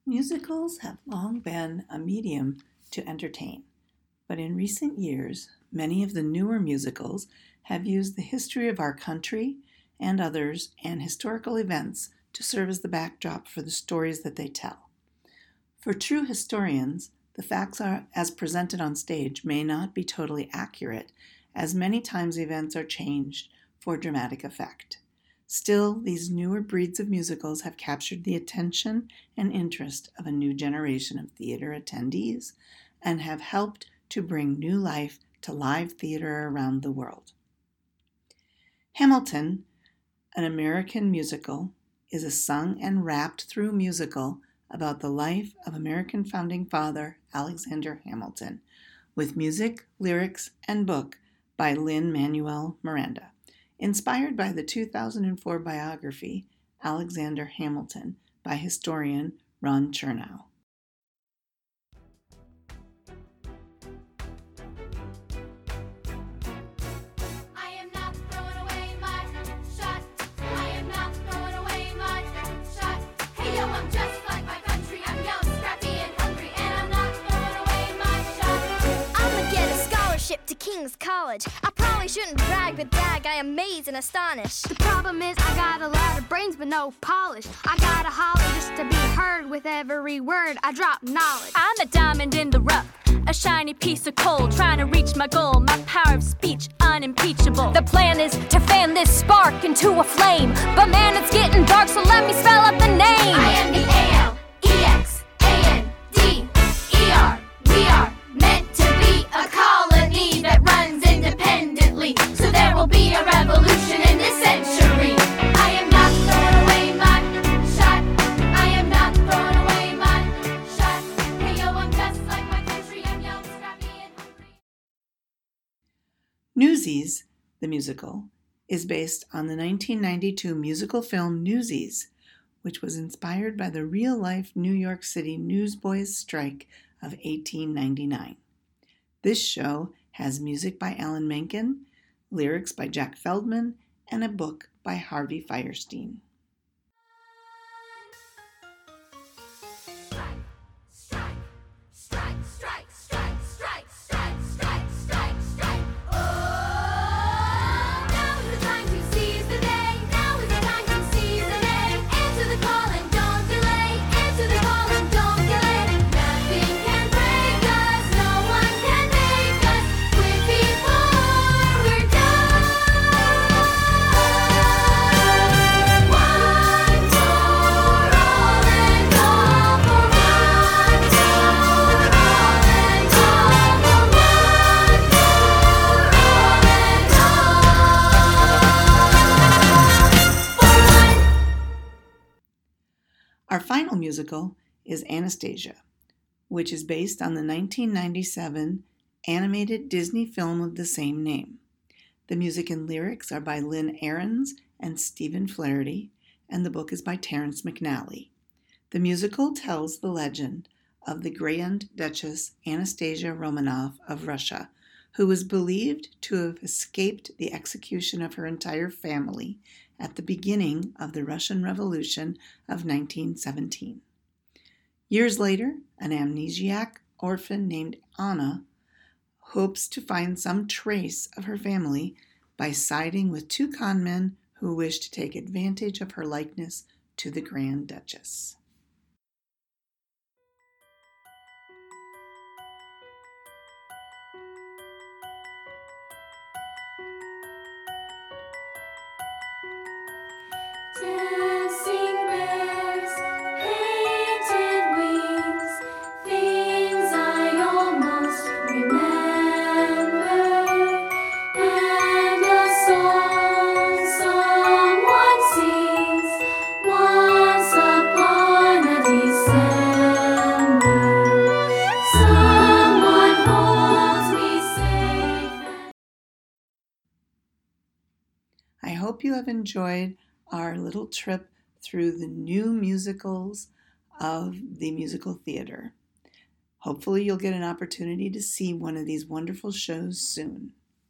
Musicals have long been a medium to entertain, but in recent years, many of the newer musicals have used the history of our country and others and historical events to serve as the backdrop for the stories that they tell. For true historians, the facts as presented on stage may not be totally accurate, as many times events are changed for dramatic effect. Still, these newer breeds of musicals have captured the attention and interest of a new generation of theater attendees and have helped to bring new life to live theater around the world. Hamilton, an American musical, is a sung and rapped through musical about the life of American founding father Alexander Hamilton, with music, lyrics, and book by Lin-Manuel Miranda. Inspired by the 2004 biography, Alexander Hamilton, by historian Ron Chernow. I am not throwing away my shot. I am not throwing away my shot. Hey yo, I'm just like my country. I'm young, scrappy, and hungry, and I'm not throwing away my shot. I'ma get a scholarship to King's College. I probably shouldn't brag, but dag, I amaze and astonish. The problem is I got a lot of brains but no polish. I gotta holler just to be heard. With every word I drop knowledge. I'm a diamond in the rough, a shiny piece of coal, trying to reach my goal, my power of speech unimpeachable. The plan is to fan this spark into a flame, but man, it's getting dark, so let me spell out the name. I am the ALEXANDER. We are meant to be a colony that runs independently, so there will be a revolution in this century. I am not throwing away my shot. I am not throwing away my shot. Hey yo, I'm just like my country. I'm young, scrappy, and hungry. Newsies, the musical, is based on the 1992 musical film Newsies, which was inspired by the real-life New York City newsboys' strike of 1899. This show has music by Alan Menken, lyrics by Jack Feldman, and a book by Harvey Fierstein. Strike, strike, strike, strike, strike, strike, strike, strike, strike. Oh, now is the time to seize the day. Now is the time to seize the day. Answer the call and don't delay. Answer the call and don't delay. Nothing can break us. No one can make us quit before we're done. One for all and all for one. For all and all for one. For all and all for one. Our final musical is Anastasia, which is based on the 1997 animated Disney film of the same name. The music and lyrics are by Lynn Ahrens and Stephen Flaherty, and the book is by Terrence McNally. The musical tells the legend of the Grand Duchess Anastasia Romanov of Russia, who was believed to have escaped the execution of her entire family at the beginning of the Russian Revolution of 1917. Years later, an amnesiac orphan named Anna hopes to find some trace of her family by siding with two conmen who wish to take advantage of her likeness to the Grand Duchess. Dancing bears, painted wings, things I almost remember, and a song someone sings once upon a December. Someone holds me safe. I hope you have enjoyed our little trip through the new musicals of the musical theater. Hopefully you'll get an opportunity to see one of these wonderful shows soon.